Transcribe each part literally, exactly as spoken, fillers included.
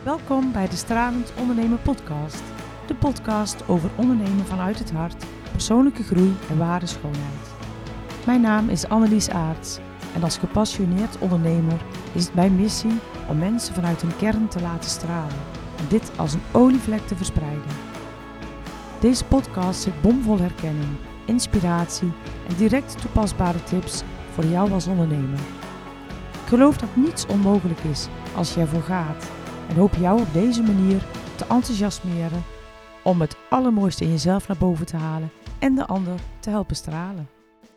Welkom bij de Stralend Ondernemen podcast. De podcast over ondernemen vanuit het hart, persoonlijke groei en ware schoonheid. Mijn naam is Annelies Aarts en als gepassioneerd ondernemer is het mijn missie om mensen vanuit hun kern te laten stralen en dit als een olievlek te verspreiden. Deze podcast zit bomvol herkenning, inspiratie en direct toepasbare tips voor jou als ondernemer. Ik geloof dat niets onmogelijk is als je ervoor gaat en hoop jou op deze manier te enthousiasmeren om het allermooiste in jezelf naar boven te halen en de ander te helpen stralen.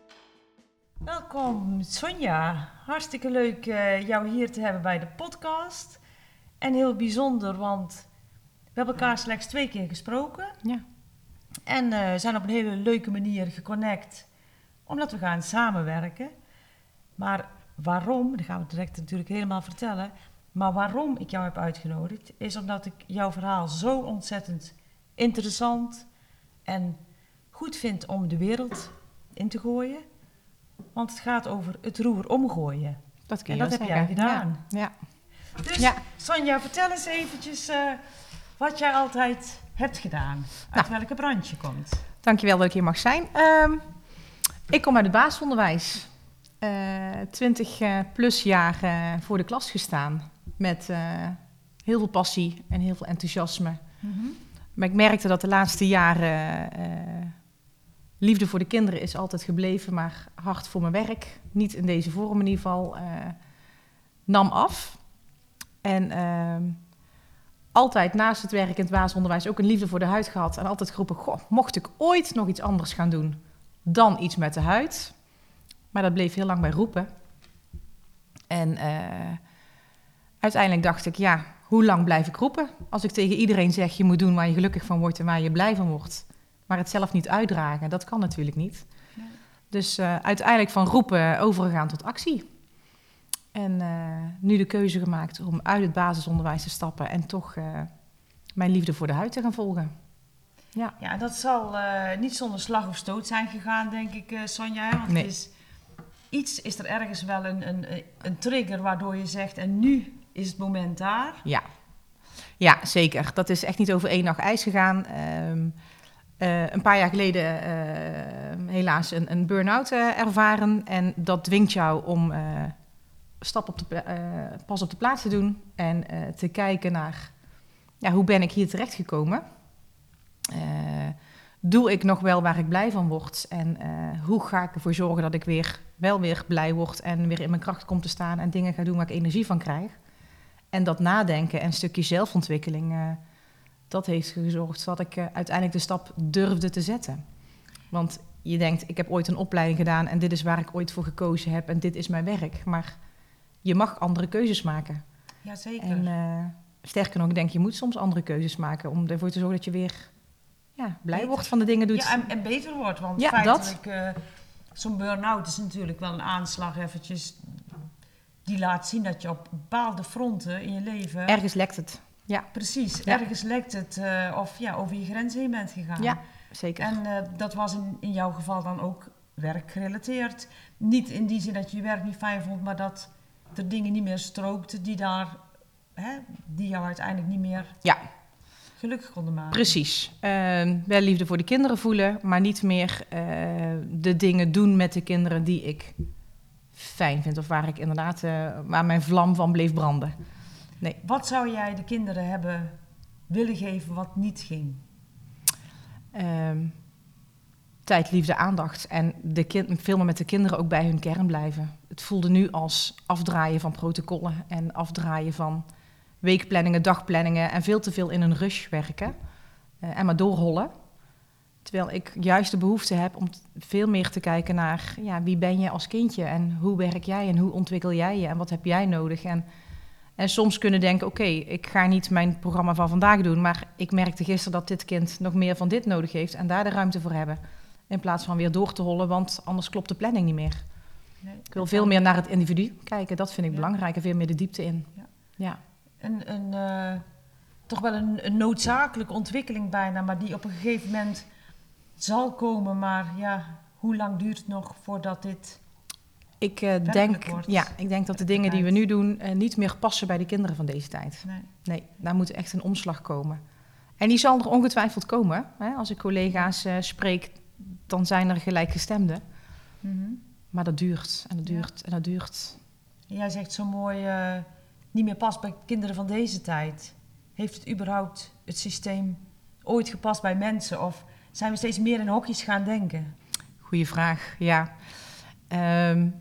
Welkom Sonja, hartstikke leuk uh, jou hier te hebben bij de podcast. En heel bijzonder, want we hebben elkaar slechts twee keer gesproken. Ja. En uh, zijn op een hele leuke manier geconnect, omdat we gaan samenwerken. Maar waarom, dat gaan we direct natuurlijk helemaal vertellen. Maar waarom ik jou heb uitgenodigd, is omdat ik jouw verhaal zo ontzettend interessant en goed vind om de wereld in te gooien. Want het gaat over het roer omgooien. Dat kun je en dat wel heb zeggen. jij gedaan. Ja. Ja. Dus Ja. Sonja, vertel eens eventjes uh, wat jij altijd hebt gedaan. Uit nou. welke branche je komt. Dankjewel dat ik hier mag zijn. Um, ik kom uit het basisonderwijs. twintig uh, plus jaar uh, voor de klas gestaan. Met uh, heel veel passie en heel veel enthousiasme. Mm-hmm. Maar ik merkte dat de laatste jaren uh, liefde voor de kinderen is altijd gebleven, maar hart voor mijn werk, niet in deze vorm in ieder geval, uh, nam af. En uh, altijd naast het werk in het basisonderwijs ook een liefde voor de huid gehad. En altijd geroepen, goh, mocht ik ooit nog iets anders gaan doen dan iets met de huid. Maar dat bleef heel lang bij roepen. En uh, uiteindelijk dacht ik, ja, hoe lang blijf ik roepen? Als ik tegen iedereen zeg, je moet doen waar je gelukkig van wordt en waar je blij van wordt. Maar het zelf niet uitdragen, dat kan natuurlijk niet. Nee. Dus uh, uiteindelijk van roepen overgegaan tot actie. En uh, nu de keuze gemaakt om uit het basisonderwijs te stappen en toch uh, mijn liefde voor de huid te gaan volgen. Ja, ja dat zal uh, niet zonder slag of stoot zijn gegaan, denk ik, uh, Sonja. Want nee. het is, iets is er ergens wel een, een, een trigger waardoor je zegt, en nu is het moment daar. Ja, ja zeker. Dat is echt niet over één nacht ijs gegaan. Um, Uh, een paar jaar geleden uh, helaas een, een burn-out uh, ervaren. En dat dwingt jou om uh, stap op de pla- uh, pas op de plaats te doen. En uh, te kijken naar, ja, hoe ben ik hier terechtgekomen? Uh, doe ik nog wel waar ik blij van word? En uh, hoe ga ik ervoor zorgen dat ik weer wel weer blij word en weer in mijn kracht kom te staan en dingen ga doen waar ik energie van krijg? En dat nadenken en een stukje zelfontwikkeling... Uh, dat heeft gezorgd dat ik uh, uiteindelijk de stap durfde te zetten. Want je denkt, ik heb ooit een opleiding gedaan en dit is waar ik ooit voor gekozen heb en dit is mijn werk. Maar je mag andere keuzes maken. Jazeker. En uh, sterker nog, ik denk, je moet soms andere keuzes maken om ervoor te zorgen dat je weer ja, blij beter. wordt van de dingen doet. Ja, en, en beter wordt. Want ja, feitelijk, uh, zo'n burn-out is natuurlijk wel een aanslag eventjes die laat zien dat je op bepaalde fronten in je leven... Ergens lekt het. Ja. Precies, ja. ergens lekt het uh, of ja, over je grens heen bent gegaan. Ja, zeker. En uh, dat was in, in jouw geval dan ook werkgerelateerd. Niet in die zin dat je je werk niet fijn vond, maar dat er dingen niet meer strookten die, daar, hè, die jou uiteindelijk niet meer ja. gelukkig konden maken. Precies. Uh, wel liefde voor de kinderen voelen, maar niet meer uh, de dingen doen met de kinderen die ik fijn vind. Of waar ik inderdaad, uh, waar mijn vlam van bleef branden. Nee. Wat zou jij de kinderen hebben willen geven wat niet ging? Um, tijd, liefde, aandacht. En de kind, veel meer met de kinderen ook bij hun kern blijven. Het voelde nu als afdraaien van protocollen en afdraaien van weekplanningen, dagplanningen en veel te veel in een rush werken. Uh, en maar doorhollen. Terwijl ik juist de behoefte heb om t- veel meer te kijken naar ja, wie ben je als kindje en hoe werk jij en hoe ontwikkel jij je en wat heb jij nodig. En En soms kunnen denken, oké, okay, ik ga niet mijn programma van vandaag doen, maar ik merkte gisteren dat dit kind nog meer van dit nodig heeft en daar de ruimte voor hebben. In plaats van weer door te hollen, want anders klopt de planning niet meer. Nee, ik wil veel meer naar het individu kijken, dat vind ik ja. belangrijk en veel meer de diepte in. Ja. Ja. Een, een, uh, toch wel een, een noodzakelijke ontwikkeling bijna, maar die op een gegeven moment zal komen. Maar ja, hoe lang duurt het nog voordat dit ik, uh, denk, ja, ik denk dat de dingen die we nu doen uh, niet meer passen bij de kinderen van deze tijd. Nee, nee daar moet echt een omslag komen. En die zal er ongetwijfeld komen. Hè? Als ik collega's uh, spreek, dan zijn er gelijkgestemden. Mm-hmm. Maar dat duurt en dat duurt ja. en dat duurt. Jij zegt zo mooi, uh, niet meer past bij kinderen van deze tijd. Heeft het überhaupt het systeem ooit gepast bij mensen? Of zijn we steeds meer in hokjes gaan denken? Goeie vraag, ja. Um,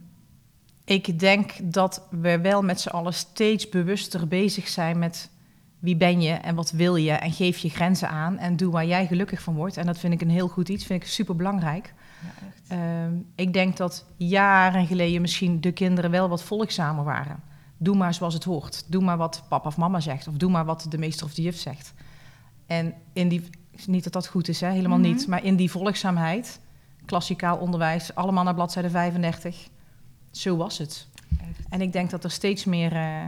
ik denk dat we wel met z'n allen steeds bewuster bezig zijn met wie ben je en wat wil je en geef je grenzen aan en doe waar jij gelukkig van wordt. En dat vind ik een heel goed iets, vind ik super belangrijk. Ja, echt. Um, ik denk dat jaren geleden misschien de kinderen wel wat volgzamer waren. Doe maar zoals het hoort. Doe maar wat papa of mama zegt of doe maar wat de meester of de juf zegt. En in die, niet dat dat goed is, hè, helemaal mm-hmm. niet, maar in die volgzaamheid, klassikaal onderwijs, allemaal naar bladzijde vijfendertig. Zo was het. Echt. En ik denk dat er steeds meer uh,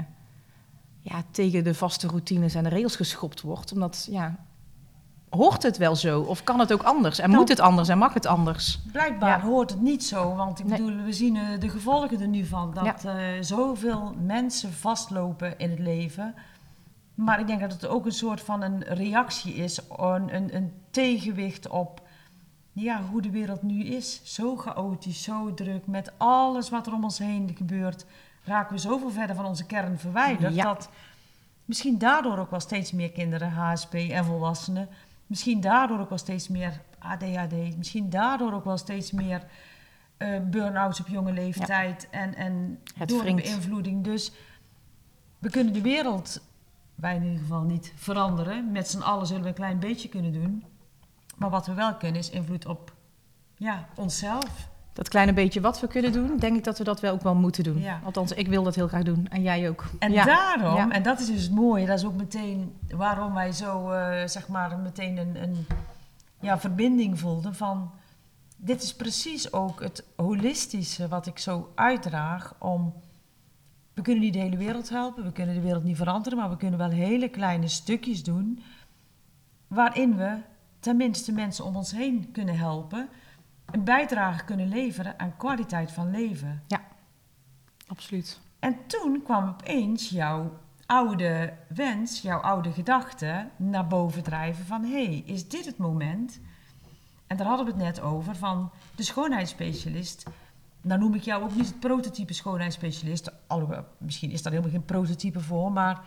ja, tegen de vaste routines en de regels geschopt wordt. Omdat, ja, hoort het wel zo? Of kan het ook anders? En nou, moet het anders en mag het anders? Blijkbaar ja. hoort het niet zo. Want ik nee. bedoel, we zien uh, de gevolgen er nu van. Dat ja. uh, zoveel mensen vastlopen in het leven. Maar ik denk dat het ook een soort van een reactie is. Een, een, een tegenwicht op... Ja, hoe de wereld nu is. Zo chaotisch, zo druk. Met alles wat er om ons heen gebeurt, raken we zoveel verder van onze kern verwijderd. Ja. Dat misschien daardoor ook wel steeds meer kinderen, H S P en volwassenen. Misschien daardoor ook wel steeds meer A D H D. Misschien daardoor ook wel steeds meer uh, burn-outs op jonge leeftijd. Ja. En, en door de beïnvloeding. Dus we kunnen de wereld, wij in ieder geval niet, veranderen. Met z'n allen zullen we een klein beetje kunnen doen. Maar wat we wel kunnen is invloed op ja, onszelf. Dat kleine beetje wat we kunnen doen, denk ik dat we dat wel ook wel moeten doen. Ja. Althans, ik wil dat heel graag doen. En jij ook. En ja. daarom, ja. en dat is dus het mooie, dat is ook meteen waarom wij zo, uh, zeg maar, meteen een, een ja, verbinding voelden van... Dit is precies ook het holistische wat ik zo uitdraag om... We kunnen niet de hele wereld helpen, we kunnen de wereld niet veranderen, maar we kunnen wel hele kleine stukjes doen waarin we... tenminste mensen om ons heen kunnen helpen, een bijdrage kunnen leveren aan kwaliteit van leven. Ja, absoluut. En toen kwam opeens jouw oude wens, jouw oude gedachte naar boven drijven van, hé, hey, is dit het moment? En daar hadden we het net over, van de schoonheidsspecialist. Nou noem ik jou ook niet het prototype schoonheidsspecialist, alhoewel, misschien is daar helemaal geen prototype voor, maar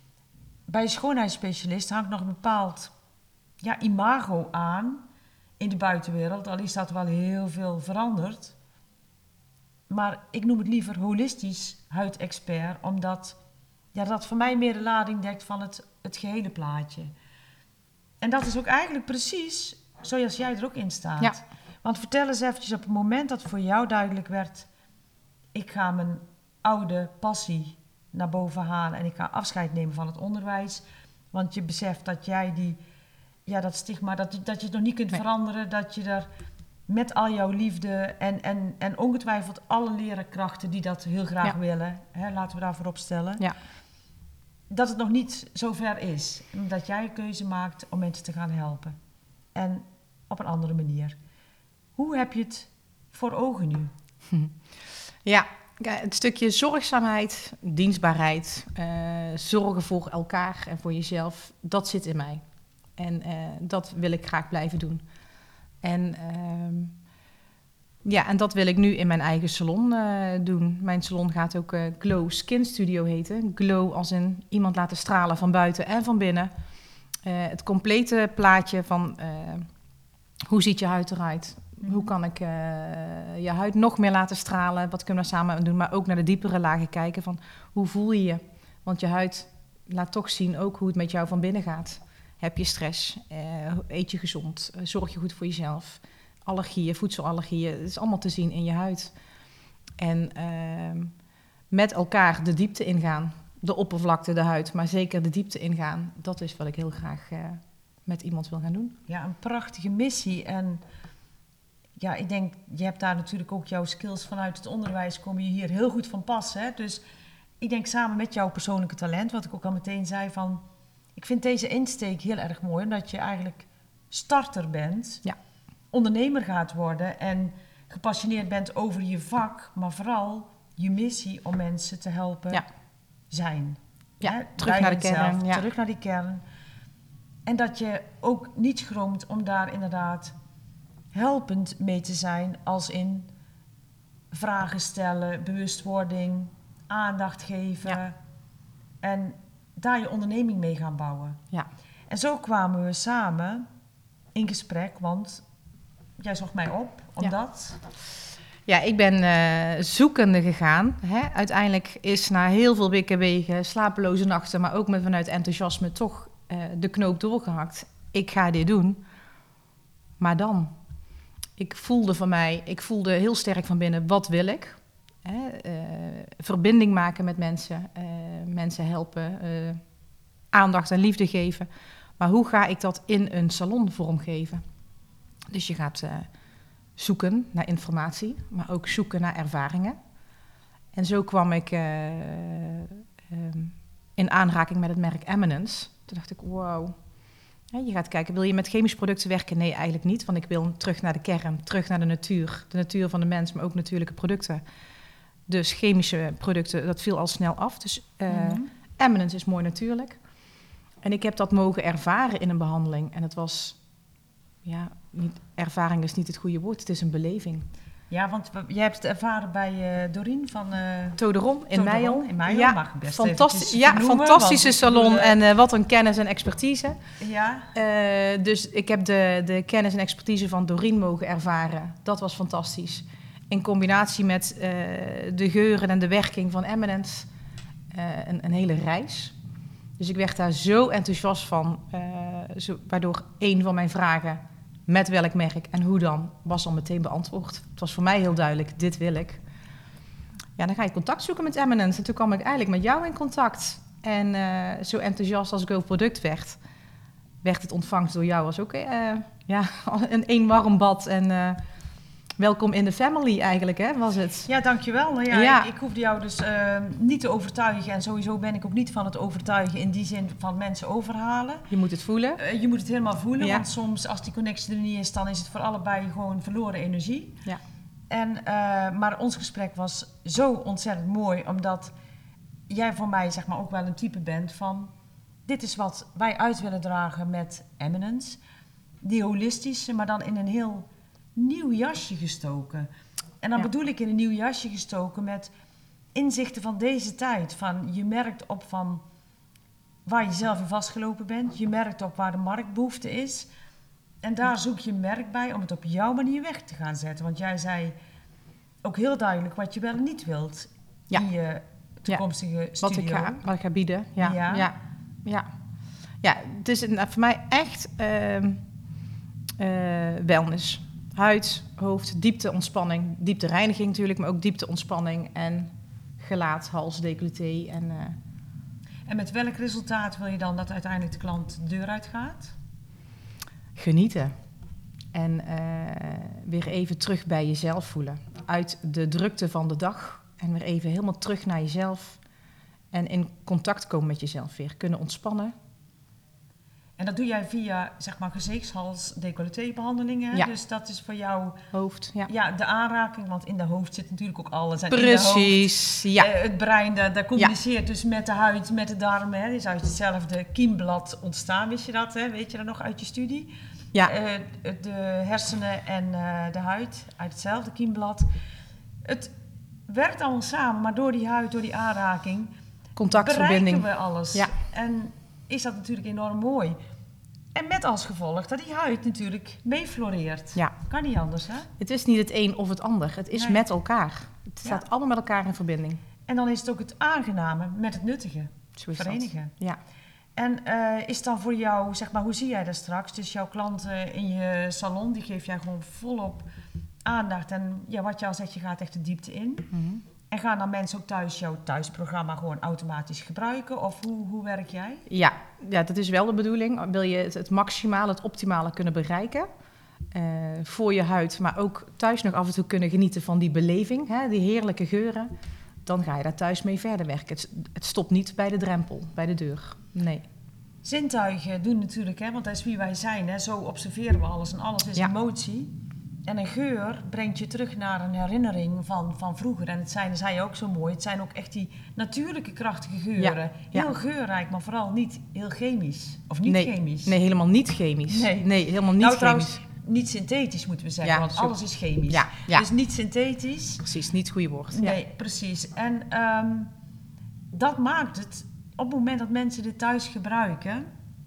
bij een schoonheidsspecialist hangt nog een bepaald... ja, imago aan in de buitenwereld. Al is dat wel heel veel veranderd. Maar ik noem het liever holistisch huidexpert, omdat ja, dat voor mij meer de lading dekt van het, het gehele plaatje. En dat is ook eigenlijk precies zoals jij er ook in staat. Ja. Want vertel eens eventjes op het moment dat voor jou duidelijk werd... ik ga mijn oude passie naar boven halen en ik ga afscheid nemen van het onderwijs. Want je beseft dat jij die... Ja, dat stigma, dat, dat je het nog niet kunt nee. veranderen, dat je er met al jouw liefde en, en, en ongetwijfeld alle leerkrachten die dat heel graag ja. willen, hè, laten we daarvoor opstellen, ja. dat het nog niet zover is. Dat jij een keuze maakt om mensen te gaan helpen. En op een andere manier. Hoe heb je het voor ogen nu? Ja, het stukje zorgzaamheid, dienstbaarheid, uh, zorgen voor elkaar en voor jezelf, dat zit in mij. En uh, dat wil ik graag blijven doen. En, uh, ja, en dat wil ik nu in mijn eigen salon uh, doen. Mijn salon gaat ook uh, Glow Skin Studio heten. Glow als in iemand laten stralen van buiten en van binnen. Uh, het complete plaatje van uh, hoe ziet je huid eruit? Mm-hmm. Hoe kan ik uh, je huid nog meer laten stralen? Wat kunnen we samen doen? Maar ook naar de diepere lagen kijken van hoe voel je je? Want je huid laat toch zien ook hoe het met jou van binnen gaat. Heb je stress? Uh, eet je gezond? Uh, zorg je goed voor jezelf? Allergieën, voedselallergieën, het is allemaal te zien in je huid. En uh, met elkaar de diepte ingaan. De oppervlakte, de huid, maar zeker de diepte ingaan. Dat is wat ik heel graag uh, met iemand wil gaan doen. Ja, een prachtige missie. En ja, ik denk, je hebt daar natuurlijk ook jouw skills vanuit het onderwijs, kom je hier heel goed van pas. Hè? Dus ik denk samen met jouw persoonlijke talent, wat ik ook al meteen zei van... Ik vind deze insteek heel erg mooi, omdat je eigenlijk starter bent, ja. ondernemer gaat worden en gepassioneerd bent over je vak, maar vooral je missie om mensen te helpen Ja. zijn. Ja, Hè, terug bij naar de jezelf, kern, ja. Terug naar die kern. En dat je ook niet schroomt om daar inderdaad helpend mee te zijn, als in vragen stellen, bewustwording, aandacht geven. Ja. En daar je onderneming mee gaan bouwen. Ja. En zo kwamen we samen in gesprek, want jij zocht mij op, omdat... Ja, ik ben uh, zoekende gegaan. Hè. Uiteindelijk is na heel veel wikke wegen, slapeloze nachten, maar ook met vanuit enthousiasme toch uh, de knoop doorgehakt. Ik ga dit doen. Maar dan, ik voelde van mij, ik voelde heel sterk van binnen, wat wil ik? Hè, uh, verbinding maken met mensen, uh, mensen helpen, uh, aandacht en liefde geven. Maar hoe ga ik dat in een salon vormgeven? Dus je gaat uh, zoeken naar informatie, maar ook zoeken naar ervaringen. En zo kwam ik uh, um, in aanraking met het merk Eminence. Toen dacht ik, wow. Ja, je gaat kijken, wil je met chemische producten werken? Nee, eigenlijk niet, want ik wil terug naar de kern, terug naar de natuur. De natuur van de mens, maar ook natuurlijke producten. Dus chemische producten, dat viel al snel af. Dus uh, mm-hmm. Eminence is mooi natuurlijk. En ik heb dat mogen ervaren in een behandeling. En het was, ja, niet, ervaring is niet het goede woord, het is een beleving. Ja, want jij hebt het ervaren bij uh, Dorien van... Uh, Toderon in Meijel. In Meijel, ja, mag ik best fantastisch, ja, ja, noemen, fantastische salon bedoel, uh, en uh, wat een kennis en expertise. Ja. Uh, dus ik heb de, de kennis en expertise van Dorien mogen ervaren. Dat was fantastisch. In combinatie met uh, de geuren en de werking van Eminence. Uh, een, een hele reis. Dus ik werd daar zo enthousiast van. Uh, zo, waardoor een van mijn vragen, met welk merk en hoe dan, was al meteen beantwoord. Het was voor mij heel duidelijk, dit wil ik. Ja, dan ga je contact zoeken met Eminence. En toen kwam ik eigenlijk met jou in contact. En uh, zo enthousiast als ik over het product werd, werd het ontvangst door jou als ook uh, ja, een één warm bad. En uh, welkom in de family eigenlijk, hè, was het. Ja, dankjewel. Nou ja, ja. Ik, ik hoefde jou dus uh, niet te overtuigen. En sowieso ben ik ook niet van het overtuigen in die zin van mensen overhalen. Je moet het voelen. Uh, je moet het helemaal voelen, ja. want soms als die connectie er niet is, dan is het voor allebei gewoon verloren energie. Ja. En, uh, maar ons gesprek was zo ontzettend mooi, omdat jij voor mij zeg maar ook wel een type bent van, dit is wat wij uit willen dragen met Eminence. Die holistische, maar dan in een heel nieuw jasje gestoken. En dan ja. bedoel ik in een nieuw jasje gestoken met inzichten van deze tijd. Van, je merkt op van waar je zelf in vastgelopen bent. Je merkt op waar de marktbehoefte is. En daar zoek je een merk bij om het op jouw manier weg te gaan zetten. Want jij zei ook heel duidelijk wat je wel en niet wilt ja. in je toekomstige ja. studio. Wat ik ga, wat ik ga bieden. Ja, ja. ja. ja. ja het is een, voor mij echt uh, uh, wellness. Huid, hoofd, diepte, ontspanning. Diepte reiniging natuurlijk, maar ook diepte ontspanning. En gelaat, hals, decolleté. En, uh... en met welk resultaat wil je dan dat uiteindelijk de klant de deur uitgaat? Genieten. En uh, weer even terug bij jezelf voelen. Uit de drukte van de dag. En weer even helemaal terug naar jezelf. En in contact komen met jezelf weer. Kunnen ontspannen. En dat doe jij via, zeg maar, gezichtshals, decolleté-behandelingen. Ja. Dus dat is voor jou... Hoofd, ja. Ja, de aanraking, want in de hoofd zit natuurlijk ook alles. En precies, in de hoofd, ja. Uh, het brein, daar, daar communiceert ja. dus met de huid, met de darmen. Hè. Dus uit hetzelfde kiemblad ontstaan, wist je dat? Hè? Weet je dat nog uit je studie? Ja. Uh, de hersenen en uh, de huid uit hetzelfde kiemblad. Het werkt allemaal samen, maar door die huid, door die aanraking... Contactverbinding. bereiken we alles. Ja. En is dat natuurlijk enorm mooi. En met als gevolg dat die huid natuurlijk meefloreert. Ja. Kan niet anders, hè? Het is niet het een of het ander. Het is nee. met elkaar. Het staat ja. allemaal met elkaar in verbinding. En dan is het ook het aangename met het nuttige. Zo is verenigen. Dat. Ja. En uh, is dan voor jou, zeg maar, hoe zie jij dat straks? Dus jouw klanten in je salon, die geef jij gewoon volop aandacht. En ja, wat je al zegt, je gaat echt de diepte in. Mm-hmm. En gaan dan mensen ook thuis jouw thuisprogramma gewoon automatisch gebruiken? Of hoe, hoe werk jij? Ja, ja, dat is wel de bedoeling. Wil je het, het maximale, het optimale kunnen bereiken uh, voor je huid, maar ook thuis nog af en toe kunnen genieten van die beleving, hè, die heerlijke geuren, dan ga je daar thuis mee verder werken. Het, het stopt niet bij de drempel, bij de deur. Nee. Zintuigen doen natuurlijk, hè, want dat is wie wij zijn. Hè. Zo observeren we alles en alles is ja. emotie. en een geur brengt je terug naar een herinnering van, van vroeger. En het zijn, dat zei je ook zo mooi, het zijn ook echt die natuurlijke krachtige geuren. Ja, Heel ja. geurrijk, maar vooral niet heel chemisch. Of niet nee, chemisch. Nee, helemaal niet chemisch. Nee, nee helemaal niet nou, chemisch. Trouwens, niet synthetisch moeten we zeggen, Ja, want zo. alles is chemisch. Ja, ja. Dus niet synthetisch. Precies, niet het goede woord. Nee, Ja. precies. En um, dat maakt het, op het moment dat mensen dit thuis gebruiken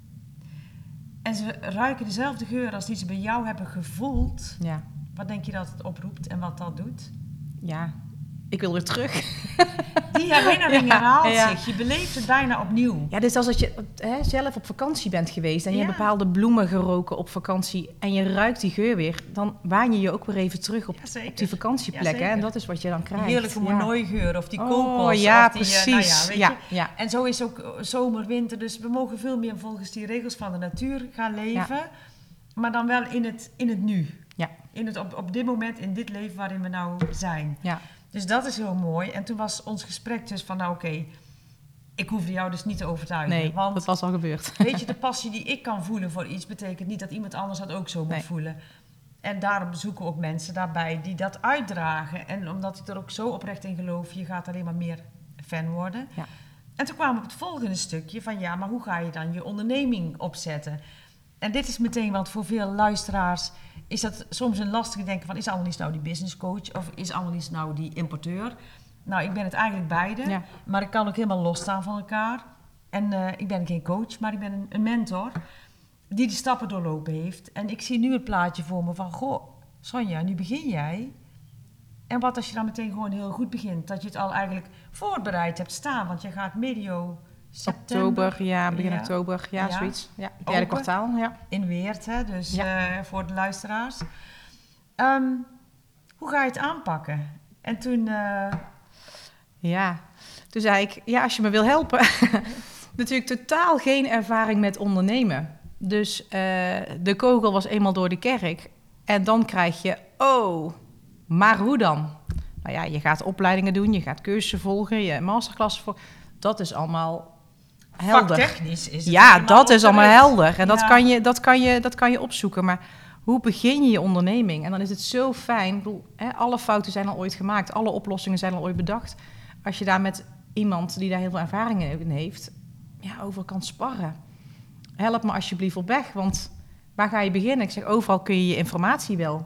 en ze ruiken dezelfde geur als die ze bij jou hebben gevoeld, Ja. wat denk je dat het oproept en wat dat doet? ja, ik wil weer terug. Die herinnering Ja, herhaalt ja. zich. Je beleeft het bijna opnieuw. Ja, dit is als je hè, zelf op vakantie bent geweest en je Ja. hebt bepaalde bloemen geroken op vakantie en je ruikt die geur weer, dan waan je je ook weer even terug op, Ja, zeker. op die vakantieplek. Ja, hè, zeker. en dat is wat je dan krijgt. Heerlijke Ja. monooigeur of die Oh, kokos. ja, of die, eh, nou precies. ja, weet Ja, je. ja. En zo is ook zomer, winter. Dus we mogen veel meer volgens die regels van de natuur gaan leven. Maar dan wel in het, in het nu. Ja. In het, op, op dit moment, in dit leven waarin we nou zijn. Ja. Dus dat is heel mooi. En toen was ons gesprek dus van, nou oké, okay, ik hoefde jou dus niet te overtuigen. Nee, want, dat was al gebeurd. weet je, de passie die ik kan voelen voor iets, betekent niet dat iemand anders dat ook zo moet Nee. voelen. En daarom zoeken we ook mensen daarbij die dat uitdragen. En omdat ik er ook zo oprecht in geloof, je gaat alleen maar meer fan worden. Ja. En toen kwamen we op het volgende stukje van, ja, maar hoe ga je dan je onderneming opzetten? En dit is meteen, want voor veel luisteraars is dat soms een lastige denken van, is Annelies nou die business coach of is Annelies nou die importeur? Nou, ik ben het eigenlijk beide, Ja. maar ik kan ook helemaal losstaan van elkaar. En uh, ik ben geen coach, maar ik ben een, een mentor die die stappen doorlopen heeft. En ik zie nu het plaatje voor me van, goh, Sonja, nu begin jij. En wat als je dan meteen gewoon heel goed begint, dat je het al eigenlijk voorbereid hebt staan, want je gaat medio september, Oktober, ja, begin ja. oktober, ja, Ja. zoiets. Ja, het derde Open. kwartaal, ja. in Weert, hè, dus Ja. uh, voor de luisteraars. Um, hoe ga je het aanpakken? En toen... Uh... Ja, toen zei ik, ja, als je me wil helpen. Natuurlijk totaal geen ervaring met ondernemen. Dus uh, de kogel was eenmaal door de kerk. En dan krijg je, oh, maar hoe dan? Nou ja, je gaat opleidingen doen, je gaat cursussen volgen, je masterklassen volgen. Dat is allemaal helder. Vaktechnisch is het Ja, dat is allemaal terecht. helder. En dat, Ja. kan je, dat, kan je, dat kan je opzoeken. Maar hoe begin je je onderneming? En dan is het zo fijn. Ik bedoel, hè, alle fouten zijn al ooit gemaakt. Alle oplossingen zijn al ooit bedacht. Als je daar met iemand die daar heel veel ervaring in heeft, ja, over kan sparren. Help me alsjeblieft op weg, want waar ga je beginnen? Ik zeg, overal kun je je informatie wel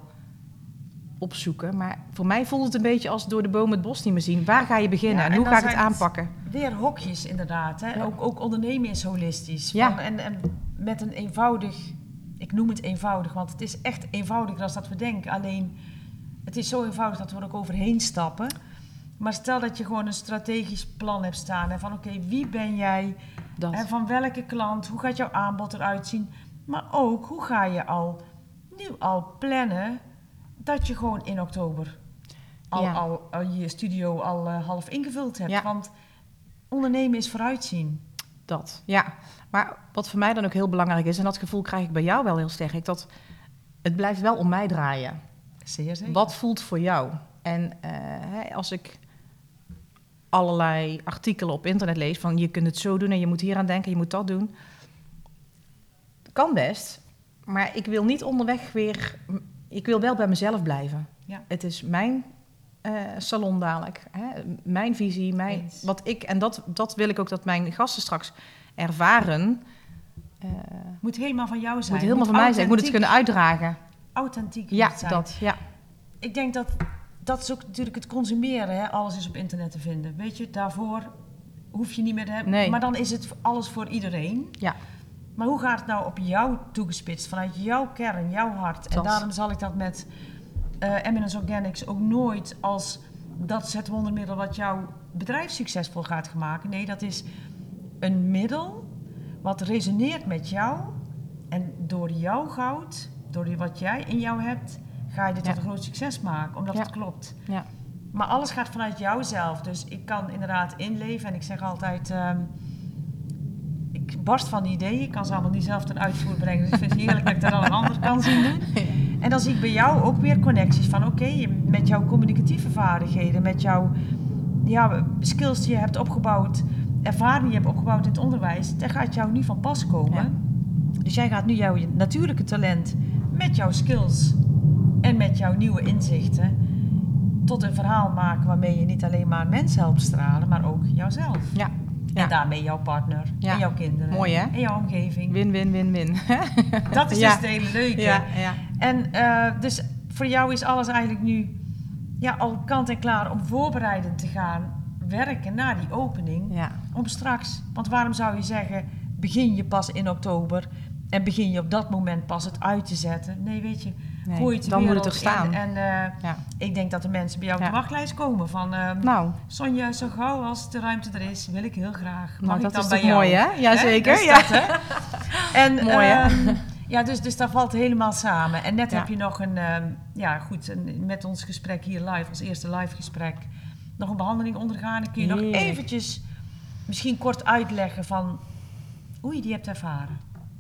opzoeken. Maar voor mij voelt het een beetje als door de boom het bos niet meer zien. Waar ga je beginnen Ja, en en hoe dan ga ik het zijn het aanpakken? Weer hokjes inderdaad. Hè? Ja. Ook, ook ondernemen is holistisch. Ja. Van, en, en met een eenvoudig... Ik noem het eenvoudig, want het is echt eenvoudiger dan dat we denken. Alleen, het is zo eenvoudig dat we er ook overheen stappen. Maar stel dat je gewoon een strategisch plan hebt staan. Hè, van oké, okay, wie ben jij? Dat. En van welke klant? Hoe gaat jouw aanbod eruit zien? Maar ook, hoe ga je al nu al plannen dat je gewoon in oktober al, Ja. al, al je studio al uh, half ingevuld hebt? Ja. Want ondernemen is vooruitzien. Dat, ja. Maar wat voor mij dan ook heel belangrijk is, en dat gevoel krijg ik bij jou wel heel sterk, dat het blijft wel om mij draaien. Zeer zeker. Wat voelt voor jou? En uh, als ik allerlei artikelen op internet lees van je kunt het zo doen en je moet hier aan denken, je moet dat doen. Kan best, maar ik wil niet onderweg weer, ik wil wel bij mezelf blijven. Ja. Het is mijn uh, salon dadelijk, hè? Mijn visie, mijn, Eens. wat ik, en dat, dat wil ik ook dat mijn gasten straks ervaren. Uh, moet helemaal van jou zijn. moet helemaal van mij zijn, ik moet het kunnen uitdragen. Authentiek Ja, moet zijn. dat, ja. Ik denk dat, dat is ook natuurlijk het consumeren. Hè? Alles is op internet te vinden. Weet je, daarvoor hoef je niet meer te hebben. Nee. Maar dan is het alles voor iedereen. Ja. Maar hoe gaat het nou op jou toegespitst? Vanuit jouw kern, jouw hart. Dat. En daarom zal ik dat met uh, Eminence Organics ook nooit als... dat is het wondermiddel wat jouw bedrijf succesvol gaat maken. Nee, dat is een middel wat resoneert met jou. En door jouw goud, door wat jij in jou hebt, ga je dit Ja. tot een groot succes maken. Omdat Ja. het klopt. Ja. Maar alles gaat vanuit jouzelf. Dus ik kan inderdaad inleven. En ik zeg altijd... Um, ik barst van ideeën. Ik kan ze allemaal niet zelf ten uitvoer brengen. Dus ik vind het heerlijk dat ik dat aan een ander kan zien doen. En dan zie ik bij jou ook weer connecties van... Oké, okay, met jouw communicatieve vaardigheden, met jouw ja, skills die je hebt opgebouwd... ervaring die je hebt opgebouwd in het onderwijs... daar gaat jou nu van pas komen. Ja. Dus jij gaat nu jouw natuurlijke talent met jouw skills en met jouw nieuwe inzichten tot een verhaal maken waarmee je niet alleen maar mensen helpt stralen, maar ook jouzelf. Ja. Ja. En daarmee jouw partner Ja. en jouw kinderen. Mooi, hè? En jouw omgeving. Win, win, win, win. Dat is Ja. dus het hele leuke. Ja, ja. En uh, dus voor jou is alles eigenlijk nu ja, al kant en klaar om voorbereidend te gaan werken na die opening. Ja. Om straks, want waarom zou je zeggen, begin je pas in oktober en begin je op dat moment pas het uit te zetten? Nee, weet je, Nee, gooi het de dan moet wereld het er staan. in. En uh, Ja. ik denk dat de mensen bij jou op Ja. de wachtlijst komen van... Uh, Nou, Sonja, zo gauw als de ruimte er is, wil ik heel graag. Mag nou ik dat dan is bij toch jou? mooi, hè? Jazeker. Dus Ja. dat, hè? En, Mooi, hè? um, ja, dus, dus dat valt helemaal samen. En net Ja. heb je nog een, um, ja goed, een, met ons gesprek hier live, als eerste live gesprek, nog een behandeling ondergaan. En kun je nog Heerlijk. eventjes misschien kort uitleggen van hoe je die hebt ervaren.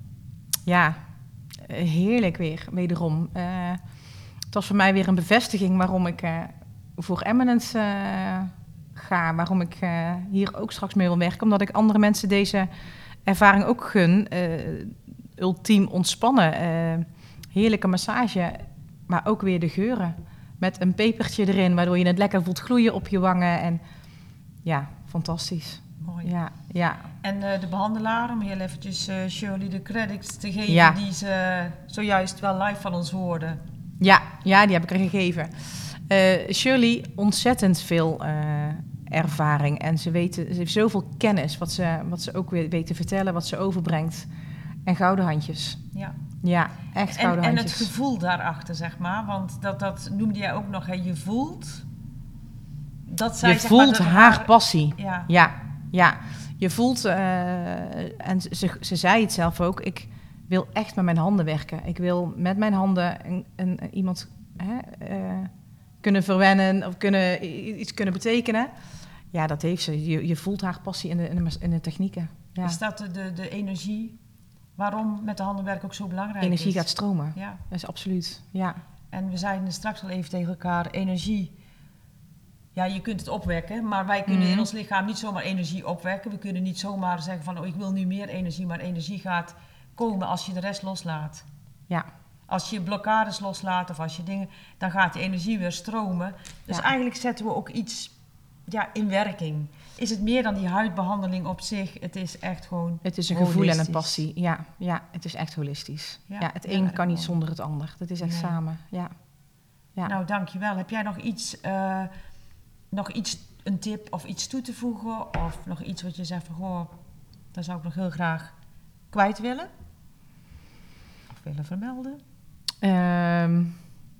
Ja, heerlijk weer, wederom. Uh, het was voor mij weer een bevestiging waarom ik uh, voor Eminence uh, ga. Waarom ik uh, hier ook straks mee wil werken. Omdat ik andere mensen deze ervaring ook gun. Uh, ultiem ontspannen. Uh, heerlijke massage, maar ook weer de geuren. Met een pepertje erin, waardoor je het lekker voelt gloeien op je wangen. En ja, fantastisch. Mooi. Ja, ja. En uh, de behandelaar, om heel eventjes uh, Shirley de credits te geven, Ja. die ze zojuist wel live van ons hoorden. Ja, ja, die heb ik er gegeven. Uh, Shirley, ontzettend veel uh, ervaring. En ze, weten, ze heeft zoveel kennis, wat ze, wat ze ook weer weet te vertellen, wat ze overbrengt. En gouden handjes. Ja. Ja, echt En, gouden en handjes. het gevoel daarachter, zeg maar. Want dat, dat noemde jij ook nog, hè, je voelt... Dat zij, Je zeg maar, voelt dat haar passie. Ja. Ja, ja. Je voelt, uh, en ze, ze zei het zelf ook, ik wil echt met mijn handen werken. Ik wil met mijn handen een, een, iemand hè, uh, kunnen verwennen of kunnen, iets kunnen betekenen. Ja, dat heeft ze. Je, je voelt haar passie in de, in de, in de technieken. Ja. Is dat de, de, de energie waarom met de handen werken ook zo belangrijk Energie is? gaat stromen. Ja. Dat is absoluut, ja. En we zeiden straks al even tegen elkaar, energie... Ja, je kunt het opwekken, maar wij kunnen Mm-hmm. in ons lichaam niet zomaar energie opwekken. We kunnen niet zomaar zeggen van, oh, ik wil nu meer energie. Maar energie gaat komen als je de rest loslaat. Ja. Als je blokkades loslaat of als je dingen, dan gaat die energie weer stromen. Dus Ja. eigenlijk zetten we ook iets ja, in werking. Is het meer dan die huidbehandeling op zich? Het is echt gewoon Het is een gevoel en een holistisch. passie. Ja, ja, het is echt holistisch. Ja, Ja, het heel een erg kan niet mooi. zonder het ander. Dat is echt Nee. samen, ja. Ja. Nou, dankjewel. Heb jij nog iets, uh, nog iets, een tip of iets toe te voegen? Of nog iets wat je zegt van, goh, dat zou ik nog heel graag kwijt willen? Of willen vermelden? Um,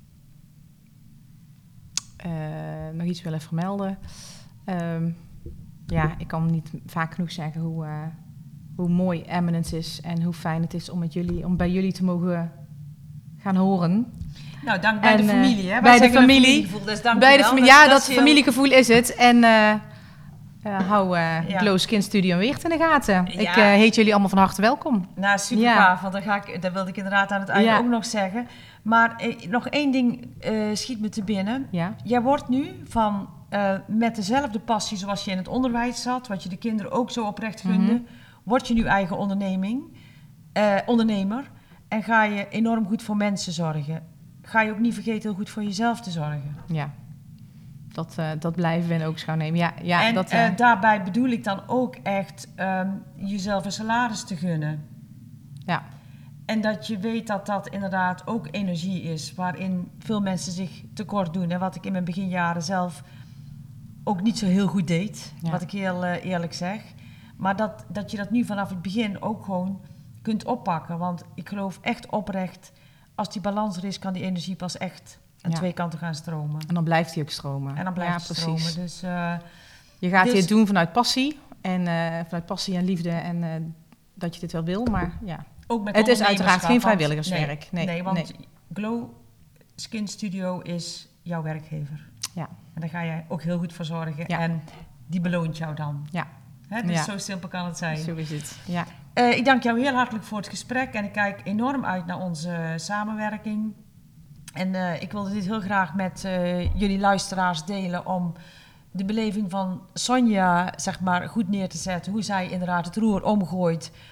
uh, nog iets willen vermelden. Um, ja, ik kan niet vaak genoeg zeggen hoe, uh, hoe mooi Eminence is en hoe fijn het is om, met jullie, om bij jullie te mogen gaan horen. Nou, dank bij En, de familie. Hè? Wij bij de zeggen een familie. familiegevoel, dus dank Bij je de wel. familie, Dat- ja, dat dat is heel- familiegevoel is het. En uh, uh, hou uh, Ja. Glow Skin Studio Weert in de gaten. Ja. Ik uh, heet jullie allemaal van harte welkom. Nou, super Ja. gaaf, want dat, ga ik, dat wilde ik inderdaad aan het einde Ja. ook nog zeggen. Maar eh, nog één ding uh, schiet me te binnen. Ja. Jij wordt nu van uh, met dezelfde passie zoals je in het onderwijs zat, wat je de kinderen ook zo oprecht gunde, Mhm. word je nu eigen onderneming, uh, ondernemer en ga je enorm goed voor mensen zorgen. Ga je ook niet vergeten heel goed voor jezelf te zorgen. Ja. Dat, uh, dat blijven we in oogschouw nemen. Ja, ja, en dat, uh, uh, daarbij bedoel ik dan ook echt um, jezelf een salaris te gunnen. ja. En dat je weet dat dat inderdaad ook energie is, waarin veel mensen zich tekort doen. En wat ik in mijn beginjaren zelf ook niet zo heel goed deed, Ja. wat ik heel uh, eerlijk zeg. Maar dat, dat je dat nu vanaf het begin ook gewoon kunt oppakken. Want ik geloof echt oprecht, als die balans er is, kan die energie pas echt aan Ja. twee kanten gaan stromen. En dan blijft hij ook stromen. En dan blijft ja, het precies. stromen. Dus, uh, Je gaat dus- dit doen vanuit passie. En uh, vanuit passie en liefde. En uh, dat je dit wel wil. Maar ja, ook met het is uiteraard ondernemerschap, geen want- vrijwilligerswerk. Nee, nee, want nee. Glow Skin Studio is jouw werkgever. Ja. En daar ga jij ook heel goed voor zorgen. Ja. En die beloont jou dan. Ja. Hè, dus Ja. zo simpel kan het zijn. Zo is het. Ja. Uh, ik dank jou heel hartelijk voor het gesprek. En ik kijk enorm uit naar onze samenwerking. En uh, ik wilde dit heel graag met uh, jullie luisteraars delen om de beleving van Sonja zeg maar goed neer te zetten. Hoe zij inderdaad het roer omgooit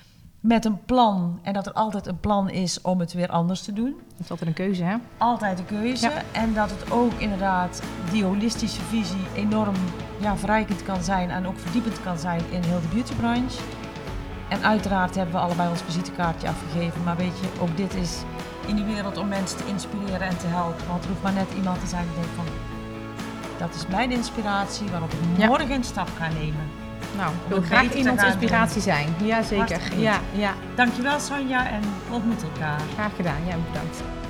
met een plan en dat er altijd een plan is om het weer anders te doen. Dat is altijd een keuze, hè? Altijd een keuze. Ja. En dat het ook inderdaad die holistische visie enorm ja, verrijkend kan zijn en ook verdiepend kan zijn in heel de beautybranche. En uiteraard hebben we allebei ons visitekaartje afgegeven. Maar weet je, ook dit is in die wereld om mensen te inspireren en te helpen. Want er hoeft maar net iemand te zijn die denkt van, dat is mijn inspiratie waarop ik Ja. morgen een stap ga nemen. Nou, ik Om wil het graag beter te iemands gaan inspiratie zijn. Ja, zeker. Hartstikke goed. Ja, ja, Dankjewel Sonja en we ontmoeten elkaar. graag gedaan. Jij bedankt.